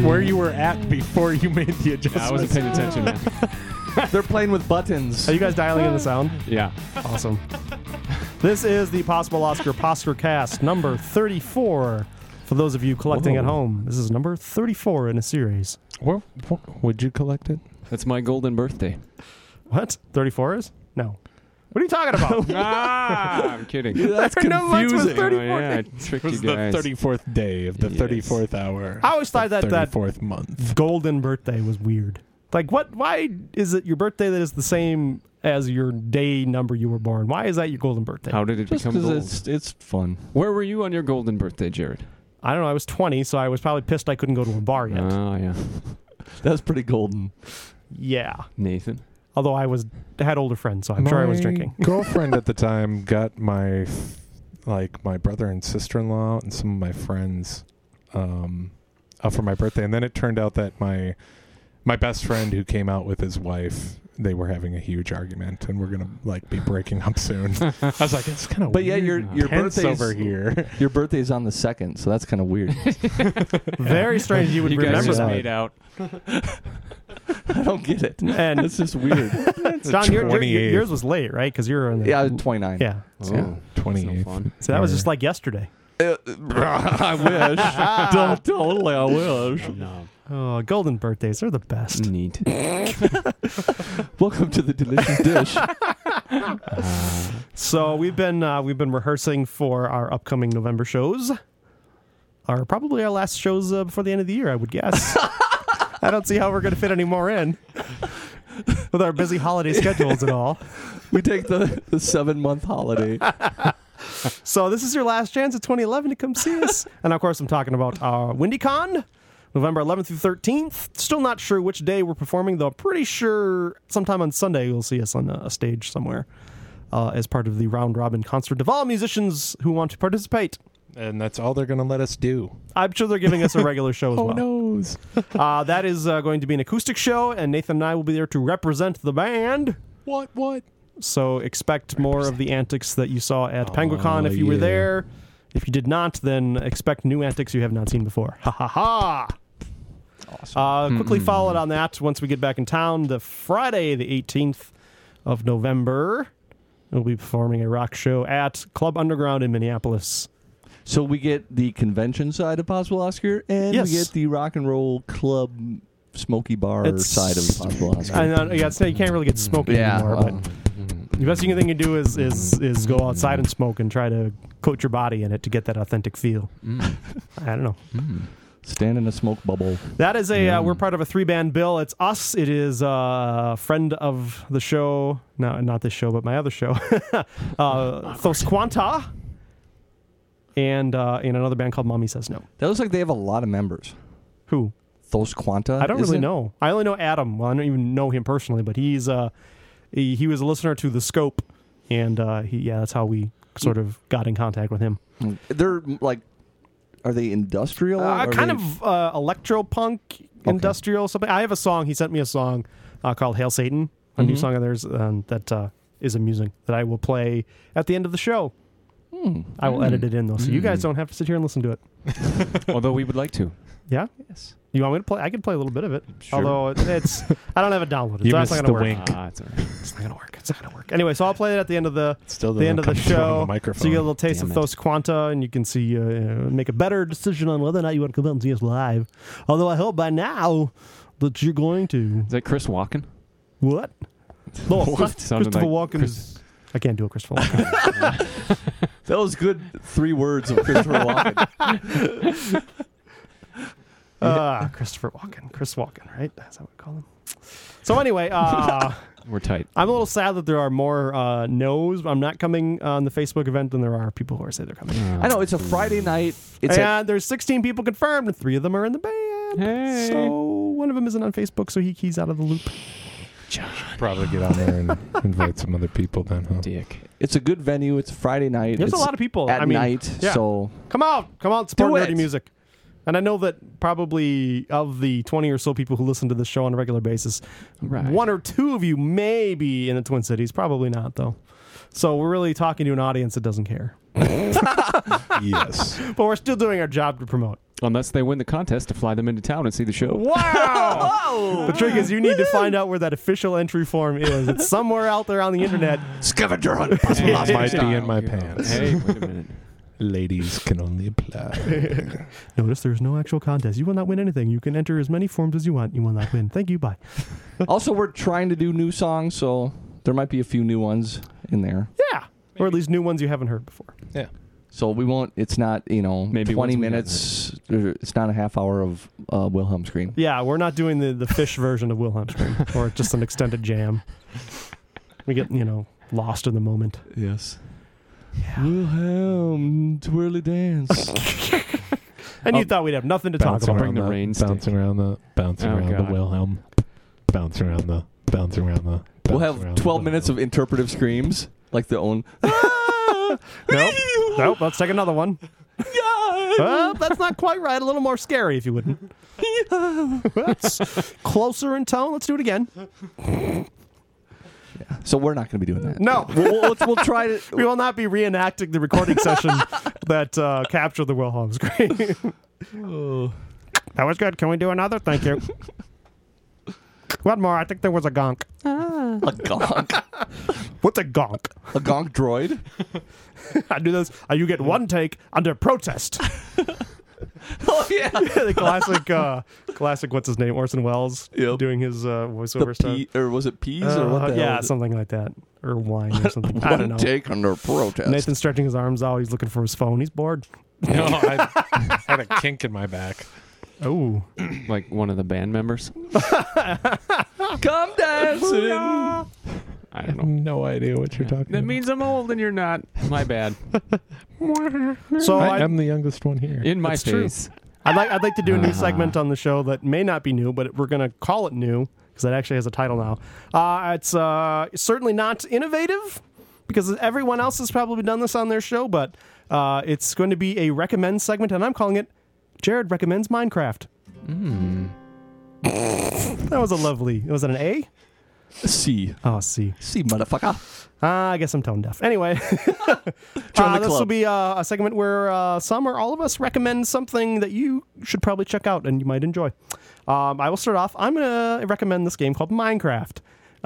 where you were at before you made the adjustment. I wasn't paying attention, man. They're playing with buttons. Are you guys dialing in the sound? Yeah. Awesome. This is the Possible Oscar Poskercast number 34. For those of you collecting at home, this is number 34 in a series. Where would you collect it? That's my golden birthday. What? 34 is? No. What are you talking about? I'm kidding. That's No, what's with confusing. 34? Yeah, I It tricked was you guys. the 34th day of the Yes. 34th hour. I always thought that 34th month. golden birthday was weird. Like, what? Why is it your birthday that is the same as your day number you were born? Why is that your golden birthday? How did it Just become gold? because it's fun. Where were you on your golden birthday, Jared? I don't know. I was 20, so I was probably pissed I couldn't go to a bar yet. Oh, yeah. That's pretty golden. Yeah. Nathan? Although I had older friends, so I'm sure I was drinking. My girlfriend at the time got my brother and sister-in-law and some of my friends out for my birthday, and then it turned out that my best friend who came out with his wife, they were having a huge argument, and we're gonna be breaking up soon. I was like, it's kind of But weird. yeah, your Tense birthday's over here. Your birthday's on the 2nd, so that's kind of weird. Very strange you would You guys remember just that. made out. I don't get it. And It's just weird. John, your 28th. yours was late, right? Because you're in the... Yeah, I was 29. Yeah. Oh, Yeah. 28th. So fun. So that was just like yesterday. I wish. Totally, I wish. No. Oh, golden birthdays. They're the best. Neat. Welcome to the delicious dish. So we've been rehearsing for our upcoming November shows. Probably our last shows before the end of the year, I would guess. I don't see how we're going to fit any more in with our busy holiday schedules and all. We take the 7-month holiday. So this is your last chance of 2011 to come see us. And of course, I'm talking about WindyCon, November 11th through 13th. Still not sure which day we're performing, though I'm pretty sure sometime on Sunday you'll see us on a stage somewhere as part of the round robin concert of all musicians who want to participate. And that's all they're going to let us do. I'm sure they're giving us a regular show as well. knows? That is going to be an acoustic show, and Nathan and I will be there to represent the band. What? So expect more of the antics that you saw at Penguicon if you were yeah. there. If you did not, then expect new antics you have not seen before. Ha ha ha! Awesome. Quickly followed on that, once we get back in town, the Friday, the 18th of November, we'll be performing a rock show at Club Underground in Minneapolis. So we get the convention side of Possible Oscar, and Yes. we get the rock and roll club smoky bar side of Possible Oscar. I know, you can't really get smoky anymore, but the best thing you do is go outside and smoke and try to coat your body in it to get that authentic feel. I don't know. Stand in a smoke bubble. That is we're part of a 3-band bill. It's us. It is a friend of the show. No, not this show, but my other show. Thos Quanta. And in another band called Mommy Says No. That looks like they have a lot of members. Who? Thos Quanta? I don't is really it? know. I only know Adam. Well, I don't even know him personally, but he's he was a listener to The Scope, and that's how we sort of got in contact with him. They're like, are they industrial? Kind of electro-punk, industrial, something. I have a song. He sent me a song called Hail Satan, a new song of theirs that is amusing, that I will play at the end of the show. I will edit it in, though, so you guys don't have to sit here and listen to it. Although we would like to. Yeah? Yes. You want me to play? I can play a little bit of it. Sure. Although it's I don't have it downloaded. You so that's missed not going to the work. wink. It's all right. It's not going to work. It's not going to work. Anyway, so I'll play it at the end of the Still the end of the doesn't come from show. the microphone. So you get a little taste Damn of it. Thos Quanta, and you can see make a better decision on whether or not you want to come out and see us live. Although I hope by now that you're going to. Is that Chris Walken? What? No, Sounded Christopher like Walken's. I can't do a Christopher Walken. That was good 3 words of Christopher Walken. Christopher Walken. Chris Walken, right? That's how we call him. So anyway, We're tight. I'm a little sad that there are more no's. I'm not coming on the Facebook event than there are people who are say they're coming. I know, it's a Friday night. It's And there's 16 people confirmed, and 3 of them are in the band. Hey. So one of them isn't on Facebook, so he's out of the loop. Probably get on there and invite some other people then, huh? Dick. It's a good venue. It's a Friday night. There's It's a lot of people. at I mean, night, yeah. so Come out, support Do nerdy it. music. And I know that probably of the 20 or so people who listen to this show on a regular basis, Right. 1 or 2 of you may be in the Twin Cities. Probably not, though. So we're really talking to an audience that doesn't care. Yes. But we're still doing our job to promote. Unless they win the contest to fly them into town and see the show. Wow! The trick is you need to find out where that official entry form is. It's somewhere out there on the internet. Scavenger hunt. It might be in my pants. Hey, wait a minute. Ladies can only apply. Notice there's no actual contest. You will not win anything. You can enter as many forms as you want. You will not win. Thank you. Bye. Also, we're trying to do new songs, so there might be a few new ones in there. Yeah. Or at least new ones you haven't heard before. Yeah. So we won't. It's not Maybe 20 once we minutes. It's not a half hour of Wilhelm scream. Yeah, we're not doing the fish version of Wilhelm Scream or just an extended jam. We get, lost in the moment. Yes. Yeah. Wilhelm twirly dance. And you thought we'd have nothing to talk Bouncing about. Bring the rain stick. bouncing around the God. Wilhelm. Bouncing around the. We'll have 12 minutes of interpretive screams, like the own. Nope, let's take another one. Well, that's not quite right. A little more scary, if you wouldn't. That's closer in tone. Let's do it again. So we're not going to be doing that. No. We'll try to. We will not be reenacting the recording session that captured the Wilhelm scream. That was good. Can we do another? Thank you. One more. I think there was a gonk. A gonk. What's a gonk? A gonk droid. I do this. You get one take under protest. Oh yeah. The classic. What's his name? Orson Welles doing his voiceover stuff. Or was it peas or what? Yeah, something like that, or wine or something. I don't know. Take under protest. Nathan stretching his arms out. He's looking for his phone. He's bored. No, I had a kink in my back. Oh, Like one of the band members. Come dancing. I I don't have know. no idea what you're talking That about. means I'm old and you're not. My bad. so I am the youngest one here. In my That's true. face. I'd like to do a new segment on the show that may not be new, but we're going to call it new because it actually has a title now. It's certainly not innovative because everyone else has probably done this on their show, but it's going to be a recommend segment, and I'm calling it Jared Recommends Minecraft. That was a lovely. Was it an A? C. Oh, C. C, motherfucker. I guess I'm tone deaf. Anyway, Join the this will club. be a segment where some or all of us recommend something that you should probably check out and you might enjoy. I will start off. I'm going to recommend this game called Minecraft.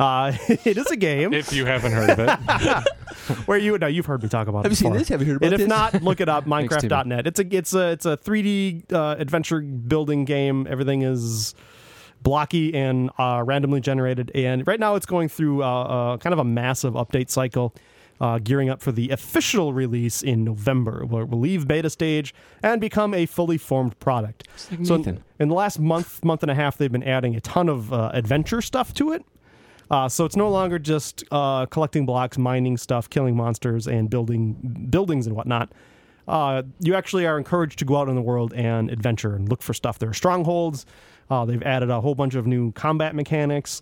It is a game If you haven't heard of it. where you've heard me talk about Have it you seen before. this? Have you heard about And if this? not, look it up. Thanks, Minecraft.net. It's a 3D adventure building game. Everything is blocky and randomly generated. And right now, it's going through kind of a massive update cycle, gearing up for the official release in November, where it will leave beta stage and become a fully formed product. Like So Nathan. in the last month and a half, they've been adding a ton of adventure stuff to it. So it's no longer just collecting blocks, mining stuff, killing monsters, and building buildings and whatnot. You actually are encouraged to go out in the world and adventure and look for stuff. There are strongholds. They've added a whole bunch of new combat mechanics,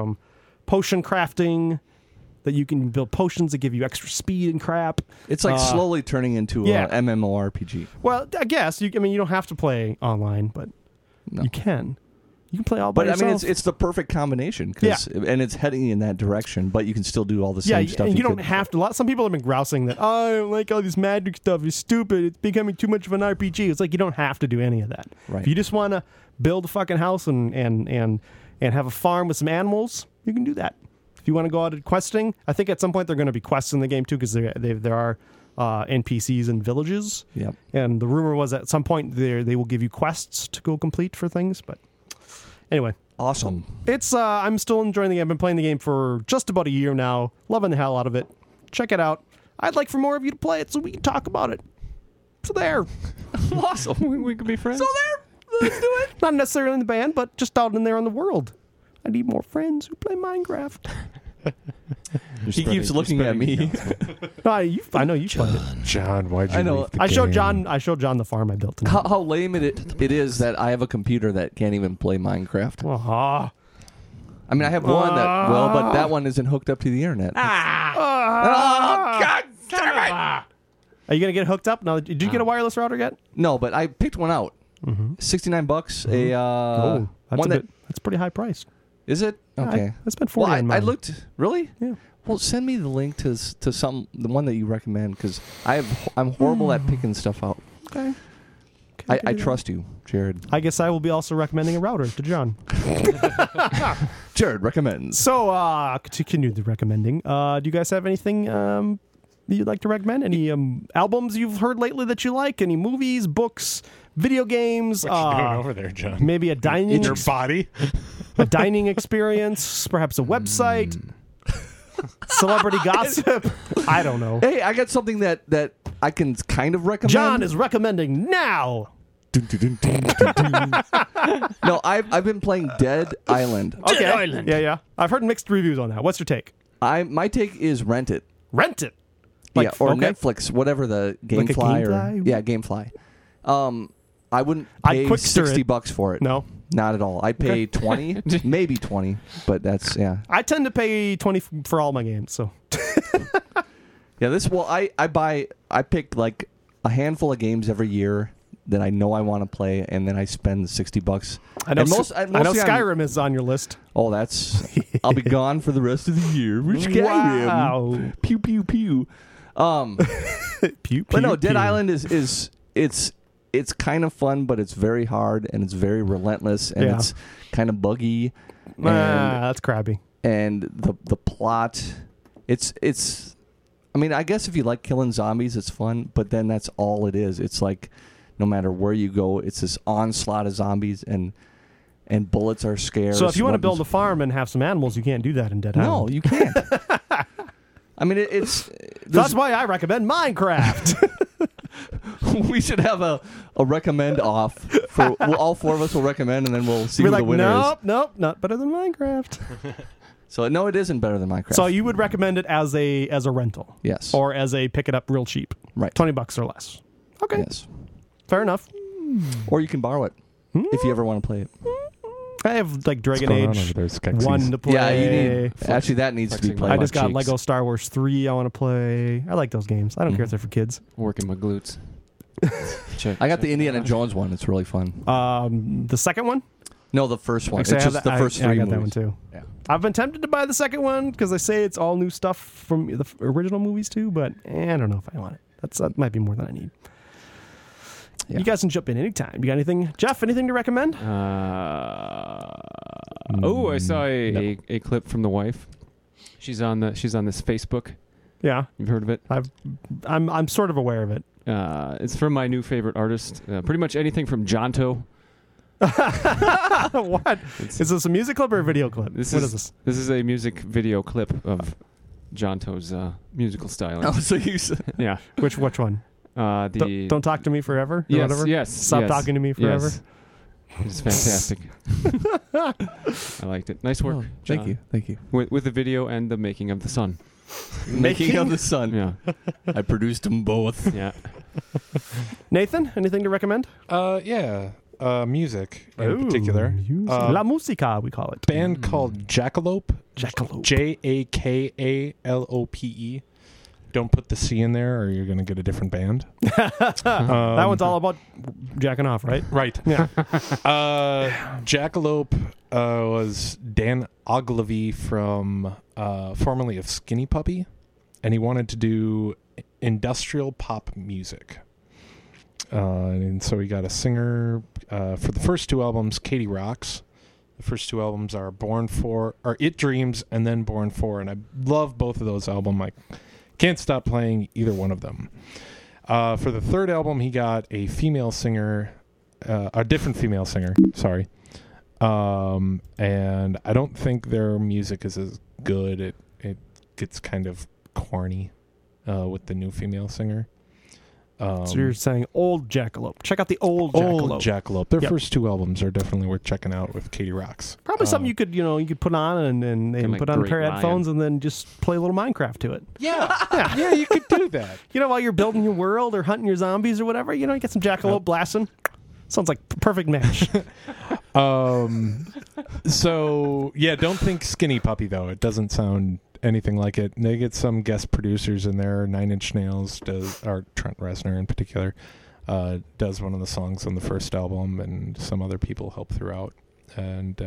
potion crafting, that you can build potions that give you extra speed and crap. It's like slowly turning into yeah. a MMORPG. Well, I guess you don't have to play online, but No. you can. You can play all by But I yourself. mean, it's the perfect combination, and it's heading in that direction. But you can still do all the same stuff. and you don't could- have to. Some people have been grousing that, oh, I don't like all this magic stuff. It's stupid. It's becoming too much of an RPG. It's like you don't have to do any of that. Right. If you just want to build a fucking house and have a farm with some animals, you can do that. If you want to go out and questing, I think at some point they're going to be quests in the game too, because there are NPCs and villages. Yep. And the rumor was at some point they will give you quests to go complete for things. But anyway. Awesome. It's I'm still enjoying the game. I've been playing the game for just about a year now. Loving the hell out of it. Check it out. I'd like for more of you to play it so we can talk about it. So there. Awesome. We could be friends. So there. Let's do it. Not necessarily in the band, but just out in there in the world. I need more friends who play Minecraft. He keeps looking at me. No, I know you've played it. John, why'd you I know. leave the I showed game? John the farm I built tonight. How lame it is that I have a computer that can't even play Minecraft. Ah. I mean, I have one that will, but that one isn't hooked up to the internet. Oh, God damn it! Are you gonna get hooked up? No, did you get a wireless router yet? No, but I picked one out. $69. Oh, that's one that's pretty high price. is it? Okay. I spent $40 Well, on mine. I looked. Really? Yeah. Well, send me the link to the one that you recommend because I'm horrible at picking stuff out. Okay. Okay, I trust you, Jared. I guess I will be also recommending a router to John. Jared recommends. So, to continue the recommending, do you guys have anything you'd like to recommend? Any albums you've heard lately that you like? Any movies, books, video games? What you doing over there, John? Maybe a dining Your body? a dining experience, perhaps a website, celebrity gossip. I don't know. Hey, I got something that I can kind of recommend. John is recommending now. No, I've been playing Dead Island. Okay. Island. Yeah. I've heard mixed reviews on that. What's your take? My take is rent it. Rent it. Or okay. Netflix, whatever the Like a GameFly Gamefly? GameFly. I wouldn't I'd pay quickster it. $60 for it. No. Not at all. I pay 20, maybe 20, but that's I tend to pay 20 for all my games, so. Yeah, I picked like a handful of games every year that I know I want to play, and then I spend $60. I know, And I know mostly I'm- Skyrim is on your list. Oh, I'll be gone for the rest of the year. Skyrim. Wow. Pew pew pew. Pew, But no, pew, Dead pew. Island is it's kind of fun, but it's very hard and it's very relentless and Yeah. it's kind of buggy. That's crabby. And the plot, it's. I mean, I guess if you like killing zombies, it's fun, but then that's all it is. It's like no matter where you go, it's this onslaught of zombies and bullets are scarce. So if you want to build a weapons- farm and have some animals, you can't do that in Dead no, Island. you can't. I mean, it's. That's why I recommend Minecraft. We should have a recommend off for all four of us will recommend, and then we'll see Be who like, the winner is. nope, not better than Minecraft. So no, it isn't better than Minecraft. So you would recommend it as a rental, yes, or as a pick it up real cheap, right, $20 or less. Okay, yes, fair enough. or you can borrow it if you ever want to play it. I have like Dragon going on Age over there, Skeksis? 1 to play. Yeah, you need. Actually, that needs to be flexing played. my I just got cheeks. Lego Star Wars 3 I want to play. I like those games. I don't care if they're for kids. Working my glutes. Check. I got the Indiana Jones one. It's really fun. The second one? No, the first one. It's Actually, I have just that- the first I three got that one movies. too. Yeah. I've been tempted to buy the second one because they say it's all new stuff from the original movies too, but I don't know if I want it. That might be more than I need. Yeah. You guys can jump in anytime. You got anything, Jeff? Anything to recommend? I saw a clip from the wife. She's on this Facebook. Yeah, You've heard of it? I'm sort of aware of it. It's from my new favorite artist. Pretty much anything from Jonto. What? Is this a music clip or a video clip? What is this? This is a music video clip of Jonto's musical styling. Oh, so you said Yeah. Which one? The Don't talk to me forever. Or yes, whatever. yes. Stop yes, talking to me forever. Yes. It's fantastic. I liked it. Nice work. Oh, thank John. you. With the video and the making of the sun. Making of the Sun. Yeah. I produced them both. Yeah. Nathan, anything to recommend? Yeah. Music in particular. Music. Uh, La Musica, we call it. Band called Jackalope. Jackalope. Jakalope. Don't put the C in there, or you're going to get a different band. That one's all about jacking off, right? Right. Yeah. Jackalope was Dan Ogilvy from formerly of Skinny Puppy, and he wanted to do industrial pop music. And so he got a singer for the first two albums, Katie Rocks. The first two albums are It Dreams and then Born For, and I love both of those albums. I can't stop playing either one of them. For the third album, he got a female singer, a different female singer, sorry. And I don't think their music is as good. It gets kind of corny with the new female singer. So you're saying old Jackalope. Check out the old Old Jackalope. Jackalope. Their Yep. first two albums are definitely worth checking out with Katie Rocks. Probably something you could put on and like put on a Great pair of Ryan. headphones and then just play a little Minecraft to it. Yeah, you could do that. While you're building your world or hunting your zombies or whatever, you get some Jackalope blasting. Sounds like perfect match. So yeah, don't think Skinny Puppy though. It doesn't sound anything like it. They get some guest producers in there. Nine Inch Nails or Trent Reznor in particular, does one of the songs on the first album, and some other people help throughout. And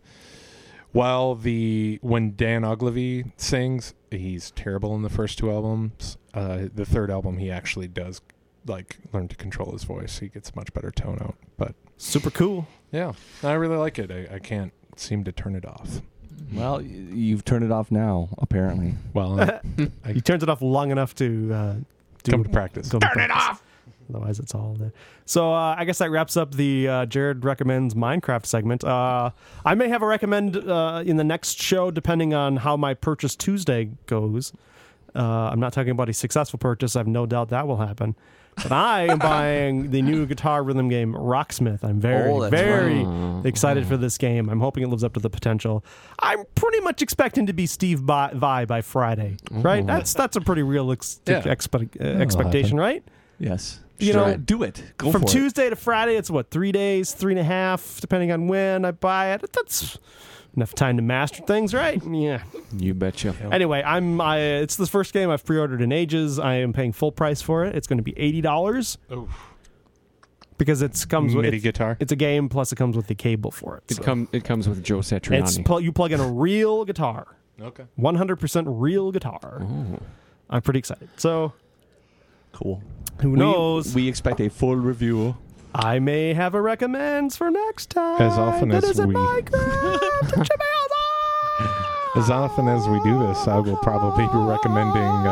when Dan Ogilvy sings, he's terrible in the first two albums. The third album, he actually does like learned to control his voice. He gets much better tone out. But Super cool. yeah, I really like it. I can't seem to turn it off. Well, you've turned it off now, apparently. Well, You turned it off long enough to come to practice. Turn it off. Otherwise, it's all there. So I guess that wraps up the Jared Recommends Minecraft segment. I may have a recommend in the next show, depending on how my Purchase Tuesday goes. I'm not talking about a successful purchase. I have no doubt that will happen. But I am buying the new guitar rhythm game Rocksmith. I'm very excited for this game. I'm hoping it lives up to the potential. I'm pretty much expecting to be Steve Vai by Friday, right? That's a pretty realistic expectation, right? Yes. You know, do it. Go from for Tuesday to Friday, it's what, 3 days, 3.5, depending on when I buy it. That's enough time to master things, right? Yeah. You betcha. Anyway, it's the first game I've pre-ordered in ages. I am paying full price for it. It's going to be $80 Oh, because it comes with MIDI guitar. It's a game, plus it comes with the cable for it. It comes with Joe Satriani. You plug in a real guitar, Okay. 100% real guitar. Oh. I'm pretty excited. So Cool. who knows? We expect a full review. I may have a recommends for next time. As often That as isn't we- Minecraft. As often as we do this, I will probably be recommending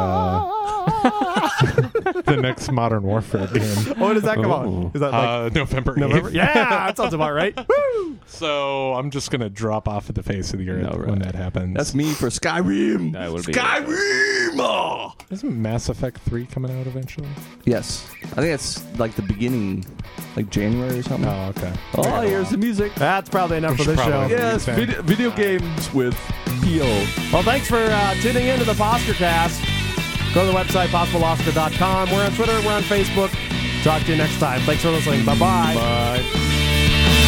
the next Modern Warfare game. When does that come out? Oh. Is that like November 8th. November? Yeah, that sounds about right. Woo! So I'm just going to drop off of the face of the earth when that happens. That's me for Skyrim. That would be Skyrim. Oh. Isn't Mass Effect 3 coming out eventually? Yes, I think it's like the beginning, like January or something. Oh, okay. Oh, here's the music. That's probably enough for this show. Probably. Yes, video games with P.O. Well, thanks for tuning in to the Poskercast. Go to the website, possibleoscar.com. We're on Twitter. We're on Facebook. Talk to you next time. Thanks for listening. Bye-bye. Bye.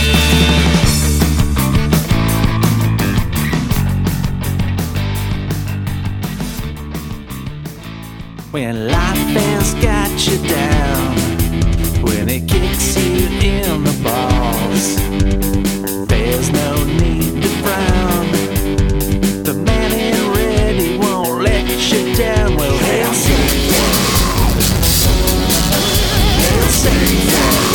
When life has got you down, when it kicks you in the balls, there's no need to frown. The man in red, he won't let you down. Well, he'll save you. He'll save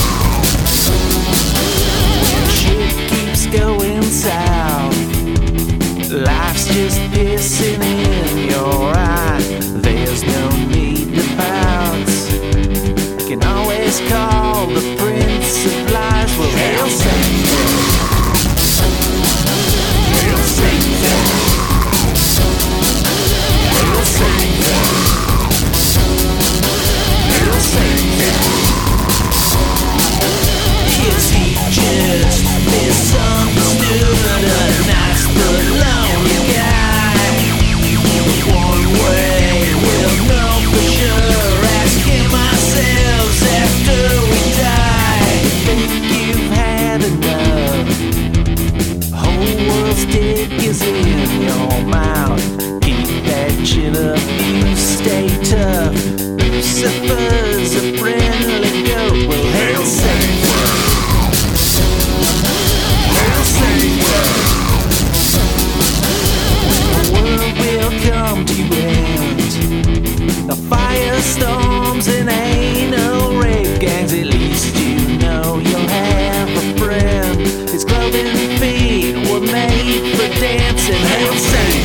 you. When shit keeps going south, life's just pissing in your eye. There's no need to bounce. You can always call the Prince of Lies. Well, he'll save you. He'll save you. He'll save you. He'll save you. Is he just misunderstood? A nice but lonely guy. One way we'll know for sure. Asking ourselves after we die. Think you've had enough. Whole world's dick is in your mouth. Keep that chin up, you stay tough. Lucifer's a friendly goat. Well, he'll save you. He'll save you. The world will come to end. The firestorms and anal rape gangs. At least you know you'll have a friend. His clothing feet were made for dancing. He'll save